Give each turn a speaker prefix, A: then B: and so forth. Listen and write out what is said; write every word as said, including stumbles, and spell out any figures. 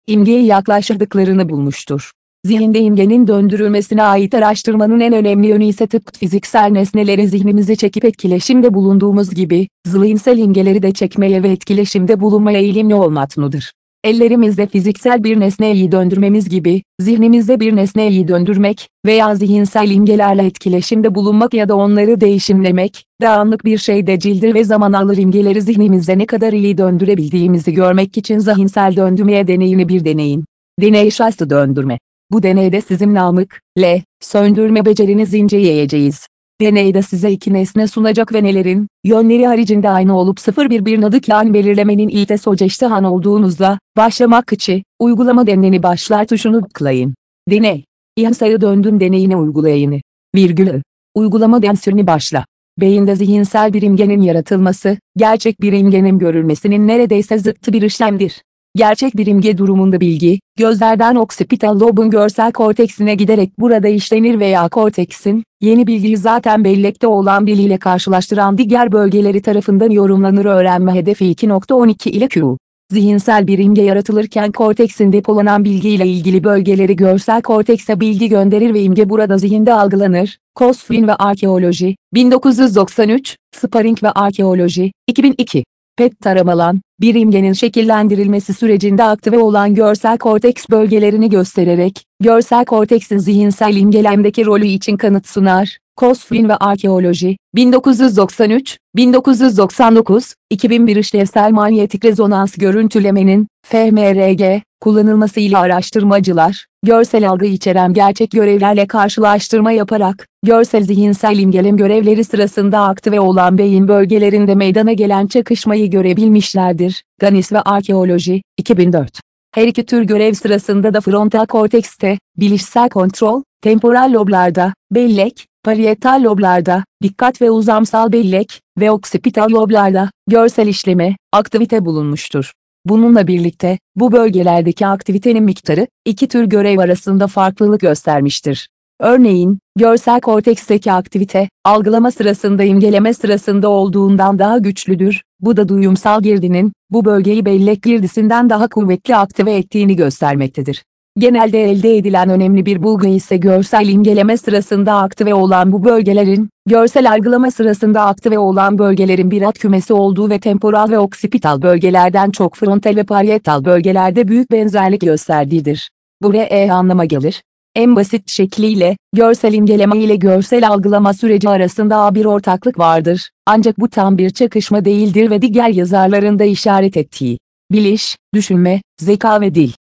A: imgeye yaklaştırdıklarını bulmuştur. Zihinde imgenin döndürülmesine ait araştırmanın en önemli yönü ise tıpkı fiziksel nesneleri zihnimize çekip etkileşimde bulunduğumuz gibi, zihinsel imgeleri de çekmeye ve etkileşimde bulunmaya eğilimli olmaktadır. Ellerimizde fiziksel bir nesneyi döndürmemiz gibi, zihnimizde bir nesneyi döndürmek veya zihinsel imgelerle etkileşimde bulunmak ya da onları değişimlemek, dağınık bir şey değildir ve zaman alır imgeleri zihnimizde ne kadar iyi döndürebildiğimizi görmek için zihinsel döndürmeye deneyini bir deneyin. Deney şahsı döndürme. Bu deneyde sizin namık, L, söndürme becerinizi inceleyeceğiz. Deneyde size iki nesne sunacak ve nelerin, yönleri haricinde aynı olup sıfır bir bir nadıkken belirlemenin ilk soceştihan olduğunuzda, başlamak için, uygulama deneyini başlar tuşunu tıklayın. Deney. İhsayı döndüm deneyini uygulayını. Virgülü. Uygulama densürünü başla. Beyinde zihinsel bir imgenin yaratılması, gerçek bir imgenin görülmesinin neredeyse zıttı bir işlemdir. Gerçek bir imge durumunda bilgi, gözlerden oksipital lobun görsel korteksine giderek burada işlenir veya korteksin, yeni bilgiyi zaten bellekte olan bilgiyle karşılaştıran diğer bölgeleri tarafından yorumlanır. Öğrenme hedefi iki nokta on iki ile Q. Zihinsel bir imge yaratılırken korteksin depolanan bilgiyle ilgili bölgeleri görsel kortekse bilgi gönderir ve imge burada zihinde algılanır. Kosfin ve Arkeoloji, bin dokuz yüz doksan üç, Sparring ve Arkeoloji, iki bin iki. P E T taramalan, bir imgenin şekillendirilmesi sürecinde aktive olan görsel korteks bölgelerini göstererek, görsel korteksin zihinsel imgelemdeki rolü için kanıt sunar. Kosfin ve Arkeoloji, bin dokuz yüz doksan üç, bin dokuz yüz doksan dokuz, iki bin bir işlevsel manyetik rezonans görüntülemenin, F M R G, kullanılmasıyla araştırmacılar, görsel algı içeren gerçek görevlerle karşılaştırma yaparak, görsel zihinsel imgelem görevleri sırasında aktive olan beyin bölgelerinde meydana gelen çakışmayı görebilmişlerdir. Ganis ve Arkeoloji, iki bin dört. Her iki tür görev sırasında da frontal kortekste, bilişsel kontrol, temporal loblarda, bellek, parietal loblarda, dikkat ve uzamsal bellek ve oksipital loblarda, görsel işleme, aktivite bulunmuştur. Bununla birlikte, bu bölgelerdeki aktivitenin miktarı, iki tür görev arasında farklılık göstermiştir. Örneğin, görsel korteksteki aktivite, algılama sırasında imgeleme sırasında olduğundan daha güçlüdür, bu da duyumsal girdinin, bu bölgeyi bellek girdisinden daha kuvvetli aktive ettiğini göstermektedir. Genelde elde edilen önemli bir bulgu ise görsel imgeleme sırasında aktive olan bu bölgelerin, görsel algılama sırasında aktive olan bölgelerin bir alt kümesi olduğu ve temporal ve oksipital bölgelerden çok frontal ve parietal bölgelerde büyük benzerlik gösterdiğidir. Bu R anlama gelir. En basit şekliyle, görsel imgeleme ile görsel algılama süreci arasında bir ortaklık vardır, ancak bu tam bir çakışma değildir ve diğer yazarların da işaret ettiği, biliş, düşünme, zeka ve dil,